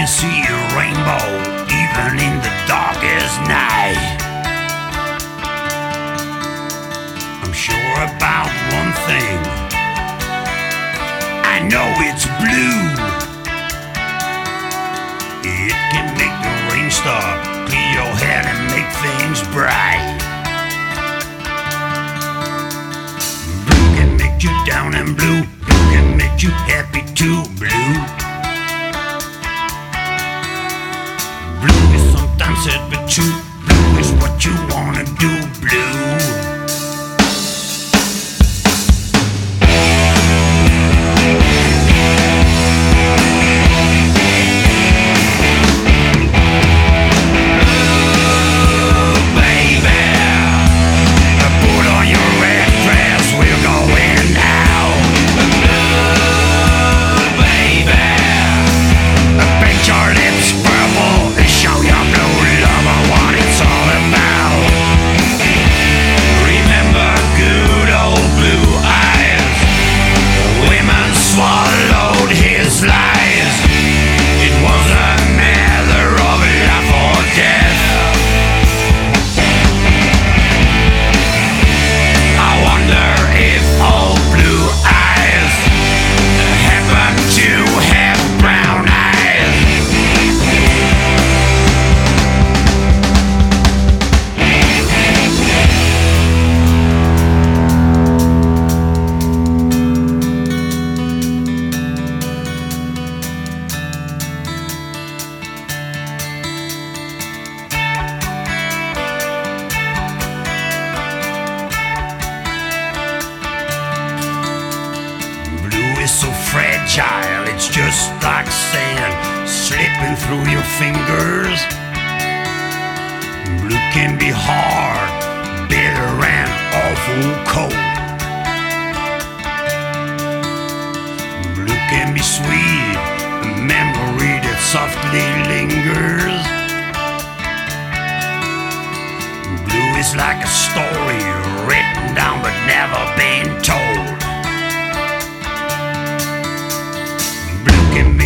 can see a rainbow even in the darkest night. I'm sure about one thing, I know it's blue. It can make the rain stop, clear your head and make things bright. Blue can make you down and blue, blue can make you happy too, blue. Blue is sometimes sad but true, blue is what you wanna do, blue. Is so fragile, it's just like sand slipping through your fingers. Blue can be hard, bitter and awful cold. Blue can be sweet, a memory that softly lingers. Blue is like a story written down but never been told. Can